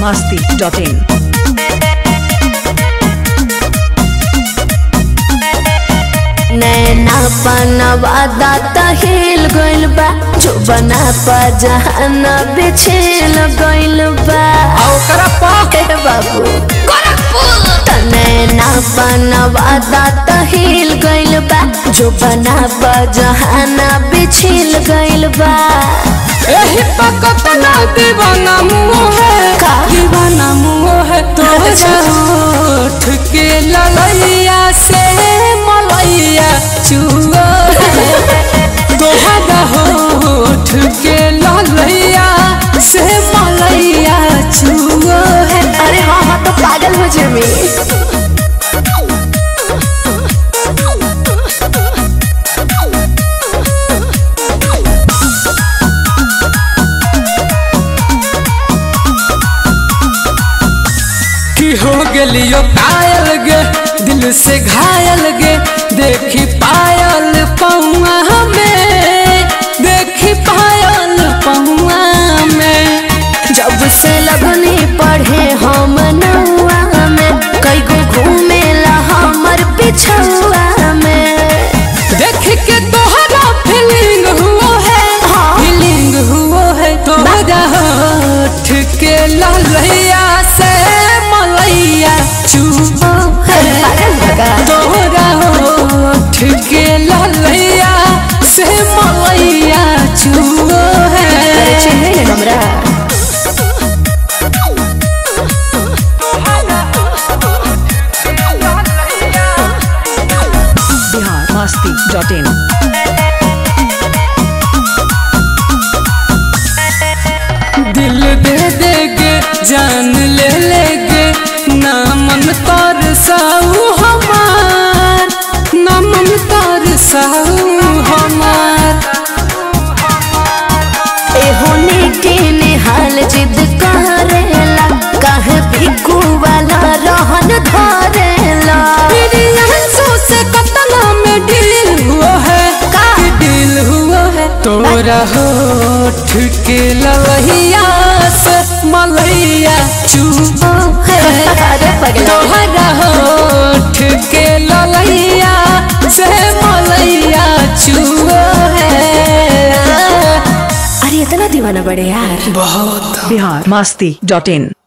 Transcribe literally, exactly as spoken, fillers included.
masti dot in. नैना पनवादा तहिल गइल बा जो बना पा जहाना बिछेल गइल बा ओकरा पाके बाबू नैना पनवादा तहिल गइल बा जो बना पा जहाना बिछेल गइल बा एही पकत ना दीवाना मुँह है का? दीवाना मुँह है तो उठ के ललैया से मलैया चुआ तोहरा होठ के ललैया से मलैया चुआ है। अरे हाँ हाँ तो पागल हो जमी हो गलियो कायल गे दिल से घायल गे देखी पायल पहुआ में देखी पायल पहुआ में जब से लगनी पढ़े हम नौआ में कई गो घूमेला हमर पिछुआ में देख के तोहरा फीलिंग हुआ है हाँ। फीलिंग हुआ है तोहरा होठ के ललैया से मलैया चुआ तोहरा होठ के ललैया से मलैया चुआ है चिन्हे हमरा Bihar masti dot in. दिल दे देगे जान ले लेगे ना मन तर साऊ हमार ना मन तर साऊ हमार एहोने के निहाल जिद करेला काहे भिगु वाला रहन धरेला तेरी आंसू से कतना में डील हुआ है का? डील हुआ है तोरा होठ के ललैया से मलैया चुआ अरे पगला तोहरा होठ के ललैया से मलैया चुआ है। अरे इतना दीवाना बड़े यार बहुत Bihar masti dot in.